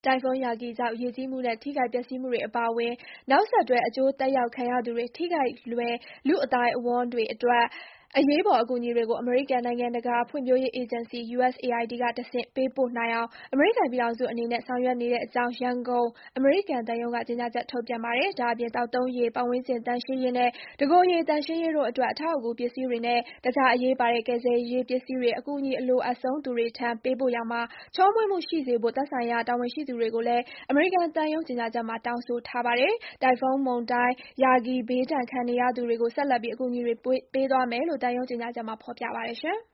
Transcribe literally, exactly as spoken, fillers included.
တိုင်ဖုန်းယာဂီကြောင့်ရေကြီးမှုနဲ့ထိခိုက်ပျက်စီးမှုတွေအပါအဝင်နောက်ဆက်တွဲအကျိုးသက်ရောက်ခံရသူတွေထိခိုက်လွယ်လူ့အသိုက်အဝန်းတွေအတွက်အရေးပေါ်အကူအညီတွေကိုအမေရိကန်နိုင်ငံတကာဖွံ့ဖြိုးရေးအေဂျင်စီ U S A I D ကတဆင့်ပေးပို့နိုင်အောင်အမေရိကန်ပြည်ထောင်စုအနေနဲ့ဆောင်ရွက်နေတဲ့အကြောင်းရန်ကုန်အမေရိကန်သံရုံးကကြေညာချက်ထုတ်ပြန်ပါတယ်။ဒါ့အပြင်သောက်သုံးရေပတ်ဝန်းကျင်သန့်ရှင်းရေးနဲ့တကိုယ်ရေသန့်ရှင်းရေးတို့အတွက်အထောက်အကူပစ္စည်းတွေနဲ့တခြားအရေးပါတဲ့ကယ်ဆယ်ရေးပစ္စည်းတွေအကူအညီအလိုအပ်ဆုံးသူတွေထံပေးပို့ရာမှာချောမွေ့မှုရှိစေဖို့သက်ဆိုင်ရာတာဝန်ရှိသူတွေကိုလည်းအမေရိကန်သံရုံးကြေညာချက်မှာတောင်းဆိုထားပါတယ်။တိုင်ဖုန်းမုန်တိုင်းယာဂီဘေးဒဏ်ခံနေရသူတွေကိုဆက်လက်ပြီးအကူအညီတွေပေးသွားမယ်လို့သံရုံးကြေညာချက်မှာဖော်ပြပါတယ်။